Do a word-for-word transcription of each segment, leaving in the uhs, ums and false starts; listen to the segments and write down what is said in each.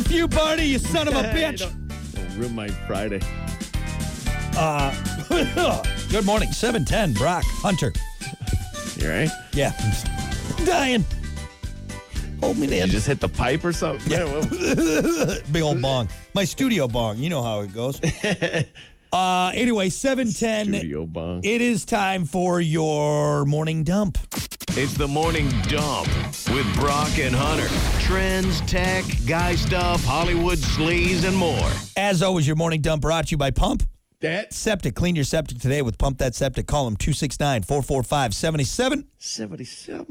F you, Barney, you son of a bitch. don't, don't ruin my Friday. Uh, good morning, seven ten, Brock, Hunter. You all right? Yeah, I'm dying. Hold me there. You just hit the pipe or something? Yeah. Big old bong. My studio bong. You know how it goes. uh, anyway, seven ten. Studio bong. It is time for your morning dump. It's the Morning Dump with Brock and Hunter. Trends, tech, guy stuff, Hollywood sleaze, and more. As always, your morning dump brought to you by Pump That Septic. Clean your septic today with Pump That Septic. Call them two six nine, four four five, seven seven seventy-seven.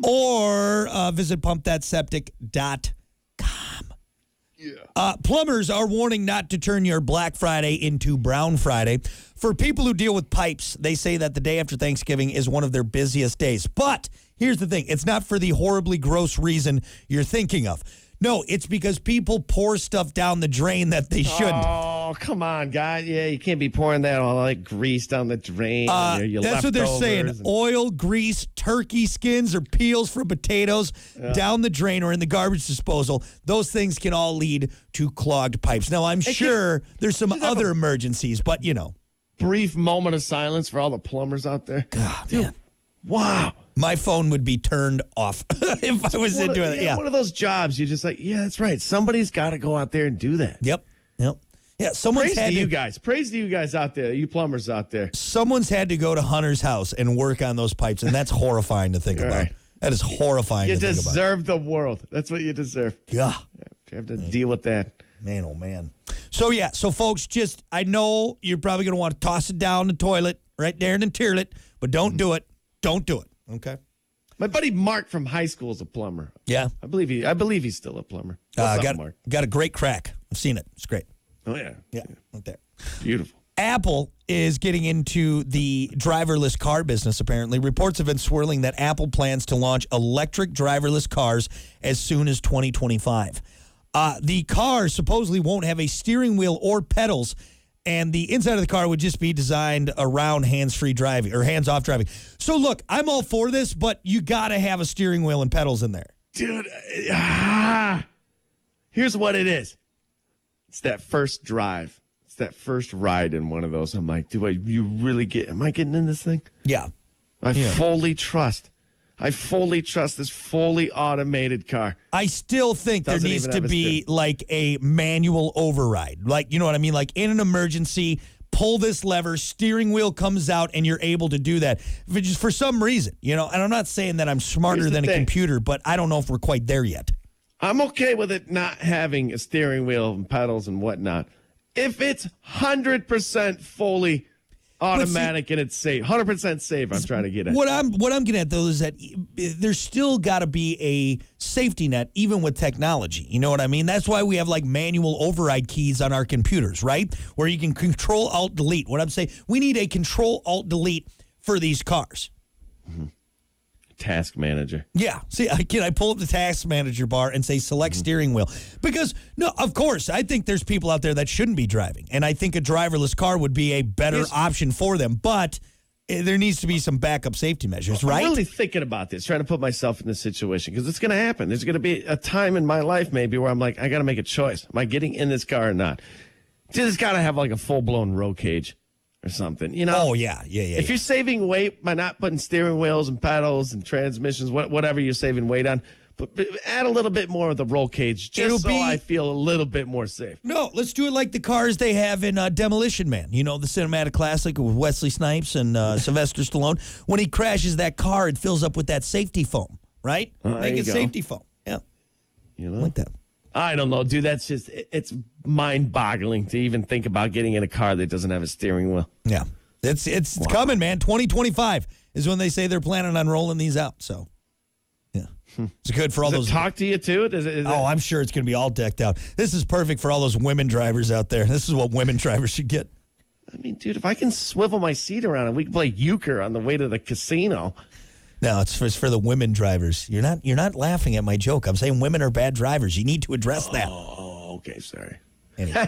or uh, visit pump that septic dot com. Yeah. Uh, plumbers are warning not to turn your Black Friday into Brown Friday. For people who deal with pipes, they say that the day after Thanksgiving is one of their busiest days. But here's the thing. It's not for the horribly gross reason you're thinking of. No, it's because people pour stuff down the drain that they shouldn't. Oh, come on, guy. Yeah, you can't be pouring that all like grease down the drain. Uh, your, your that's what they're saying. leftovers and- Oil, grease, turkey skins, or peels from potatoes down the drain or in the garbage disposal. Those things can all lead to clogged pipes. Now, I'm sure there's some just have other a- emergencies, but, you know. Brief moment of silence for all the plumbers out there. God, Dude, man. wow. My phone would be turned off if I was One into of, it. yeah, Yeah. one of those jobs you're just like, yeah, that's right. Somebody's got to go out there and do that. Yep. Yep. Yeah. Someone's Praise to had you to, guys. Praise to you guys out there, you plumbers out there. someone's had to go to Hunter's house and work on those pipes, and that's horrifying to think All about. right. That is horrifying You to think about. deserve the world. That's what you deserve. Yeah. You have to deal with that. Man, oh man. So yeah, so folks, just I know you're probably gonna want to toss it down the toilet right there in the toilet, but don't do it. Don't do it. Okay. My buddy Mark from high school is a plumber. Yeah. I believe he. I believe he's still a plumber. Uh, What's up, got Mark? got a great crack. I've seen it. It's great. Oh yeah, Yeah. Right there. beautiful. Apple is getting into the driverless car business, apparently. Reports have been swirling that Apple plans to launch electric driverless cars as soon as twenty twenty-five. Uh, the car supposedly won't have a steering wheel or pedals, and the inside of the car would just be designed around hands-free driving or hands-off driving. So, look, I'm all for this, but you got to have a steering wheel and pedals in there. Dude, ah, here's what it is. It's that first drive. It's that first ride in one of those. I'm like, do I you really get, am I getting in this thing? Yeah. I Yeah. fully trust. I fully trust this fully automated car. I still think there Doesn't needs even to have a be like a manual override. Like, you know what I mean? Like in an emergency, pull this lever, steering wheel comes out, and you're able to do that. If it's just for some reason, you know, and I'm not saying that I'm smarter Here's the than a thing. computer, but I don't know if we're quite there yet. I'm okay with it not having a steering wheel and pedals and whatnot. If it's one hundred percent fully automatic and it's safe, one hundred percent safe, I'm trying to get at. What I'm what I'm getting at though is that there's still got to be a safety net even with technology. You know what I mean? That's why we have like manual override keys on our computers, right? Where you can control alt delete. What I'm saying, we need a control alt delete for these cars. Task manager. Yeah. See, I can I pull up the task manager bar and say select steering wheel? Because no, of course, I think there's people out there that shouldn't be driving, and I think a driverless car would be a better Yes. option for them. But eh, there needs to be some backup safety measures, right? I'm really thinking about this, trying to put myself in this situation because it's going to happen. There's going to be a time in my life maybe where I'm like, I got to make a choice. Am I getting in this car or not? It's got to have like a full blown roll cage or something, you know? Oh yeah, yeah, yeah. If yeah. you're saving weight by not putting steering wheels and pedals and transmissions, what- whatever you're saving weight on, but but add a little bit more of the roll cage just It'll so be- I feel a little bit more safe. No, let's do it like the cars they have in uh, Demolition Man. You know, the cinematic classic with Wesley Snipes and uh, Sylvester Stallone. When he crashes that car, it fills up with that safety foam, right? Oh, there Make you it go. safety foam. Yeah, You know? like that. I don't know, dude. That's just, it- it's mind boggling to even think about getting in a car that doesn't have a steering wheel. Yeah, it's it's coming, man. twenty twenty-five is when they say they're planning on rolling these out. So, yeah, it's good for all Does those. it talk to you too? Does it, is Oh, it, I'm sure it's going to be all decked out. This is perfect for all those women drivers out there. This is what women drivers should get. I mean, dude, if I can swivel my seat around and we can play euchre on the way to the casino. No, it's for, it's for the women drivers. You're not you're not laughing at my joke. I'm saying women are bad drivers. You need to address that. Oh, okay, sorry. Anyway.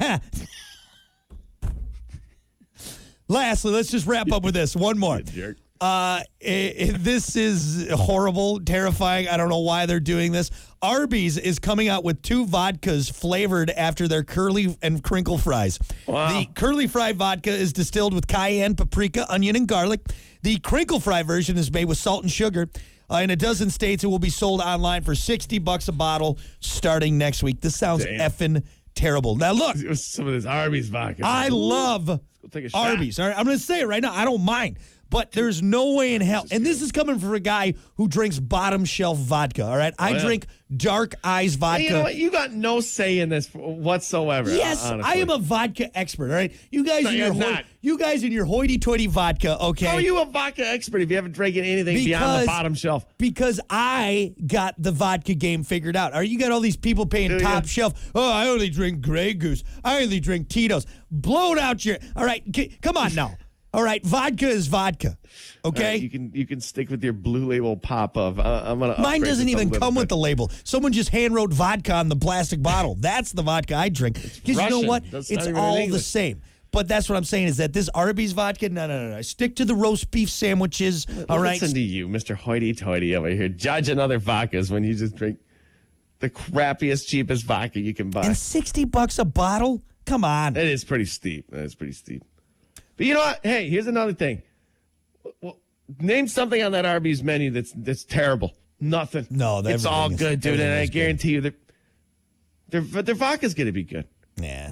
Lastly, let's just wrap up with this. One more. Jerk. Uh, it, it- this is horrible, terrifying. I don't know why they're doing this. Arby's is coming out with two vodkas flavored after their curly and crinkle fries. Wow. The curly fry vodka is distilled with cayenne, paprika, onion, and garlic. The crinkle fry version is made with salt and sugar. Uh, in a dozen states, it will be sold online for sixty bucks a bottle starting next week. This sounds Damn. effing terrible. Now, look, It was some of this Arby's vodka. I love take a shot. Arby's. All right, I'm going to say it right now. I don't mind. But there's no way in hell. And this is coming from a guy who drinks bottom shelf vodka. All right. I Oh, yeah. drink Dark Eyes Hey, vodka. you know what? You got no say in this whatsoever. Yes, honestly. I am a vodka expert. All right. You guys No, in you're your hoi- not. you guys in your hoity-toity vodka, okay? How are you a vodka expert if you haven't drinking anything beyond Because- the bottom shelf? Because I got the vodka game figured out. All right, you got all these people paying Do top ya? shelf. Oh, I only drink Grey Goose. I only drink Tito's. Blow it out your. All right, c- come on now. All right, vodka is vodka. Okay. All right, you can you can stick with your blue label pop of. Uh, I'm gonna. Mine upgrade doesn't this a even little come bit. with the label. Someone just hand wrote vodka on the plastic bottle. That's the vodka I drink. Because you know Russian. what? That's It's not even all in the English. same. But that's what I'm saying is that this Arby's vodka, no, no, no, no. Stick to the roast beef sandwiches. All right. Listen to you, Mister Hoity-toity over here, judging other vodkas when you just drink the crappiest, cheapest vodka you can buy. And sixty bucks a bottle? Come on. It is pretty steep. That is pretty steep. But you know what? Hey, here's another thing. Well, name something on that Arby's menu that's that's terrible. Nothing. No, it's all everything is- good, dude. And everything I is good. guarantee you that their their vodka's gonna be good. Yeah.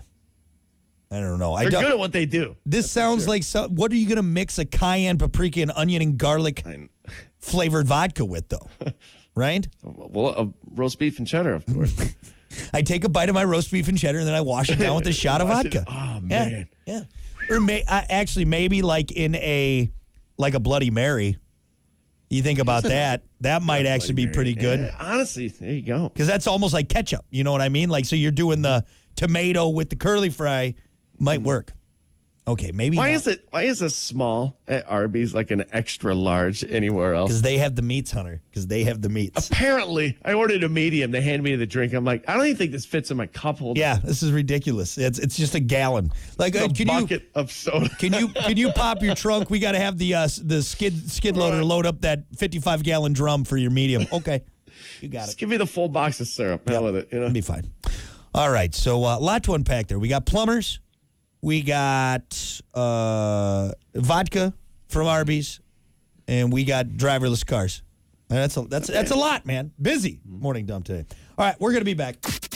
I don't know. I They're don't. good at what they do. This sounds like so, what are you going to mix a cayenne, paprika, and onion and garlic I- flavored vodka with, though? Right? Well, uh, roast beef and cheddar, of course. I take a bite of my roast beef and cheddar, and then I wash it down with a shot of Wash it- vodka. oh, Yeah, man. yeah. Or may, uh, actually, maybe like in a like a Bloody Mary. You think about that? That might actually be pretty good Yeah, honestly, there you go. because that's almost like ketchup. You know what I mean? Like, so you're doing the tomato with the curly fry, might work. Okay, maybe Why not. is it? Why is a small at Arby's like an extra large anywhere else? Because they have the meats, Hunter. Because they have the meats. Apparently, I ordered a medium. They handed me the drink. I'm like, I don't even think this fits in my cup holder. Yeah, this is ridiculous. It's it's just a gallon. Like, uh, a can bucket you of soda. can you can you pop your trunk? We got to have the uh, s- the skid skid loader load up that fifty-five gallon drum for your medium. Okay, you got it. Just give me the full box of syrup. Hell with it. You know. It'll be fine. All right, so a uh, lot to unpack there. We got plumbers, we got uh, vodka from Arby's, and we got driverless cars. And that's a, that's that's a lot, man. Busy morning dump today. All right, we're gonna be back.